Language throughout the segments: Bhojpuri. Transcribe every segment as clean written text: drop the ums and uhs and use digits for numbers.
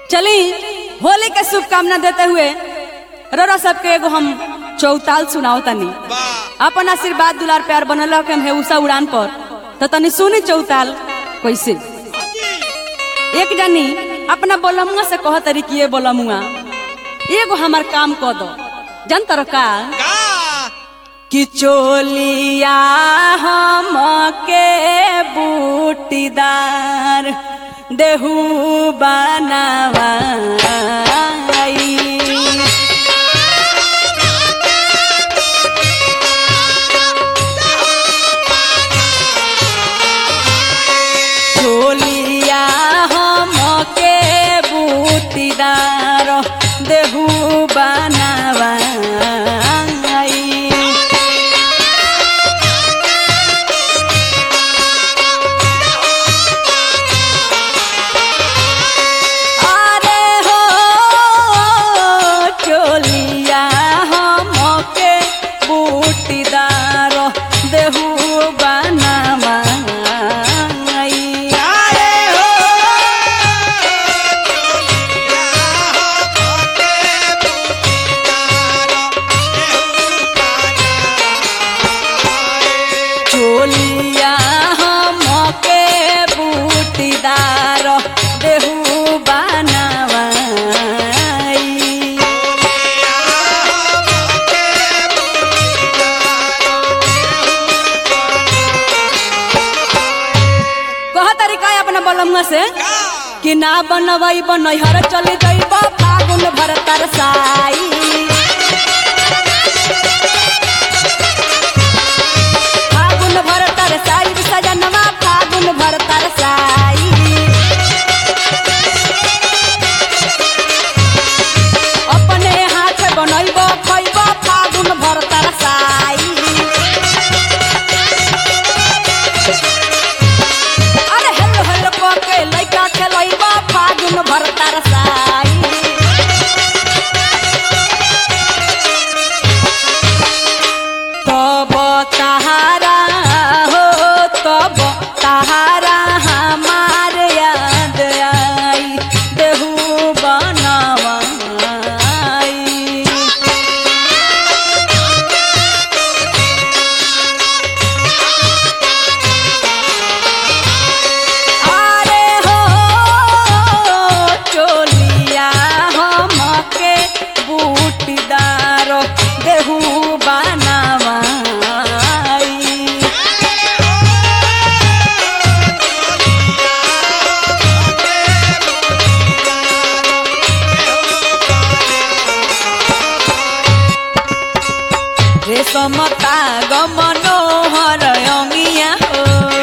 चली होली के शुभकामना देते हुए रोरा सबके एगो हम चौताल सुनाओ तनी अपन आशीर्वाद दुलार प्यार बनल के हम उषा उड़ान पर तो तनी सुनी चौताल कैसे। एक जनी अपना बोलमुआ से कह तरी कि ये बोलमुआ एगो हमार काम कर दो जन तर का कि चोलिया हम के बूटीदार देहू बनावा चोलिया हम के बूटीदार देहू बनावा से कि ना बनवई बनहर चले जइब फागुन भर तरसाई फागुन भर तरसाई सजनवा फागुन भर तरसाई अपने हाथ बनइब खइब फागुन भर तरसाई लइका खेलइबा फागुन भर तरसाई तब तहारा हो तब तहारा हमार याद आई देहू बनवाई समता गमनोहर अंगिया हो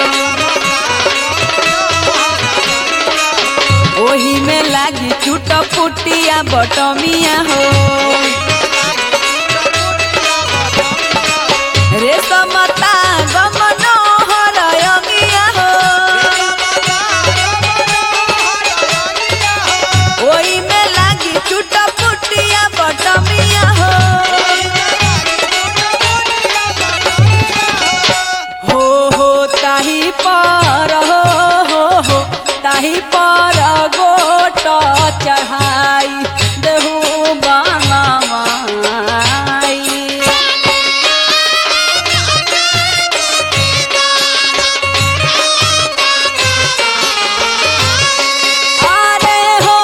ओही में लागी चुट पुटिया बटमिया हो रे समता गमनोहर अंगिया हो ओही में लागी चुट पुटिया बटमिया हो ताही पर हो ताही पर गोट चढ़ाई देहू बनवाई अरे हो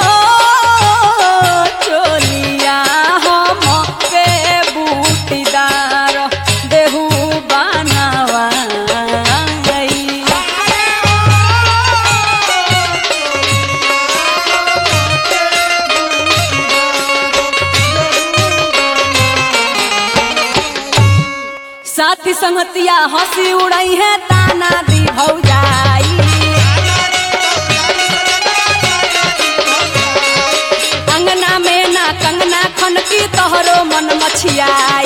चोलिया हम के बूटीदार देहू बनवा साथी संगतिया हंसी उड़ाई है ताना दी भौजाई अंगना में ना कंगना खनकी तोहरो मन मछियाई